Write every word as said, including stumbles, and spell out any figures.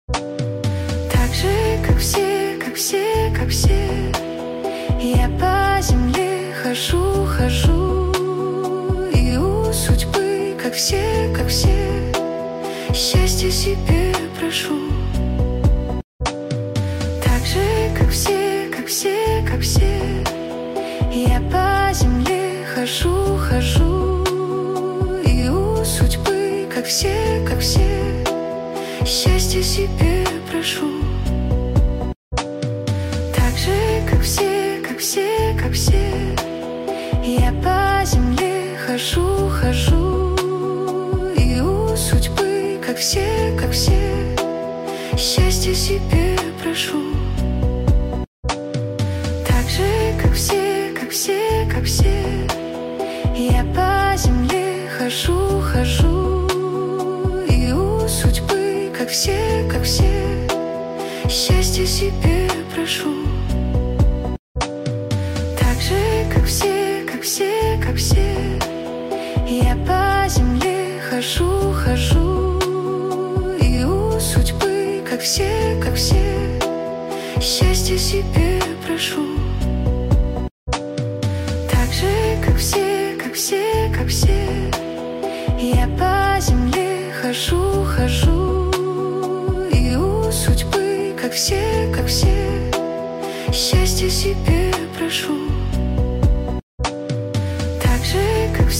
Так же, как все, как все, как все, я по земле хожу, хожу, и у судьбы, как все, как все, счастья себе прошу. Так же, как все, как все, как все, я по земле хожу, хожу, и у судьбы, как все, как все, счастья себе прошу. Так же, как все, как все, как все, я по земле хожу, хожу, и у судьбы, как все, как все, счастья себе прошу. Так же, как все, как все, как все, я по земле хожу, хожу, и у судьбы, как все, как все, счастья себе прошу. Так же, как все, как все, как все, я по земле хожу, хожу, и у судьбы, как все, как все, счастья себе прошу. Так же, как все, как все, как все, я по земле хожу, хожу, и у судьбы, как все, как все, счастья себе